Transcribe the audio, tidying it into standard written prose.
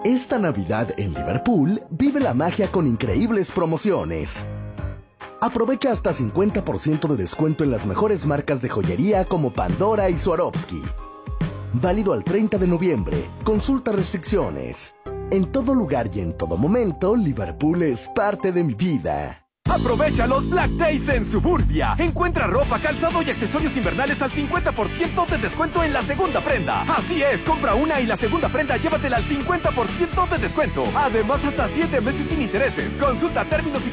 Esta Navidad en Liverpool vive la magia con increíbles promociones. Aprovecha hasta 50% de descuento en las mejores marcas de joyería como Pandora y Swarovski. Válido al 30 de noviembre. Consulta restricciones. En todo lugar y en todo momento, Liverpool es parte de mi vida. Aprovecha los Black Days en Suburbia. Encuentra ropa, calzado y accesorios invernales al 50% de descuento en la segunda prenda. Así es, compra una y la segunda prenda llévatela al 50% de descuento. Además, hasta 7 meses sin intereses. Consulta términos y